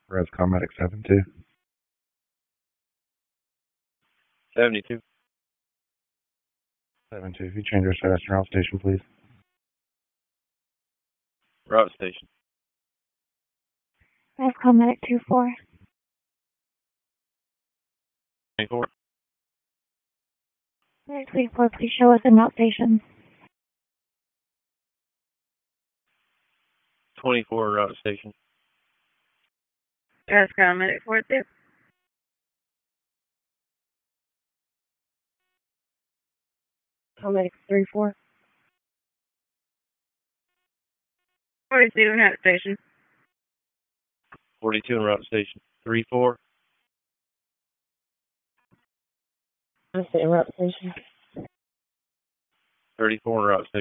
Rescom Medic 72. 72. 72. If you change your status and route station, please. Route station. Rescom Medic 24. 24. Medic 24, please show us in route station. 24 route station. Rescom Medic 42. Medic 34. 42 in route station. 42 in route station. 34. I say route station. 34 in route station.